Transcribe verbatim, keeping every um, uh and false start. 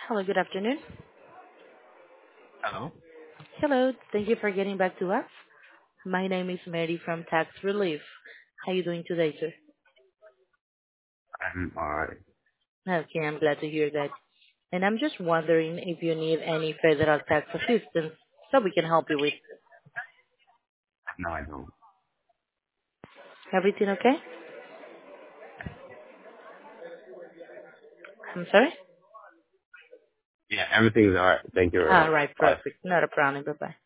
Hello, good afternoon. Hello. Hello, thank you for getting back to us. My name is Mary from Tax Relief. How are you doing today, sir? I'm alright. Okay, I'm glad to hear that. And I'm just wondering if you need any federal tax assistance so we can help you with No, I don't. everything, okay? I'm sorry? Yeah, everything's alright. Thank you very All much. right, Bye. perfect. Not a problem. Bye-bye.